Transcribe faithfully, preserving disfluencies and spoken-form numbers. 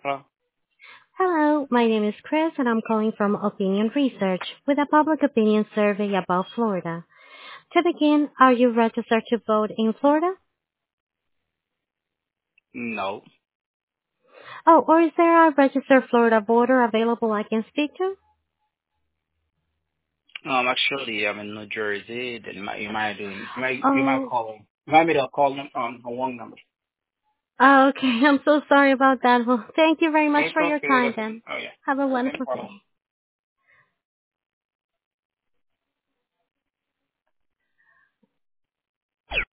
Hello? Hello, my name is Chris and I'm calling from Opinion Research with a public opinion survey about Florida. To begin, are you registered to vote in Florida? No. Oh, or is there a registered Florida voter available I can speak to? Um, actually, I'm in New Jersey. Then you might, you might doing, you might, you might Oh, call, you might me to call them um the wrong number. okay, I'm so sorry about that. Well, thank you very much It's for your okay. time Listen. then. Oh yeah. Have a Okay, no wonderful problem. day.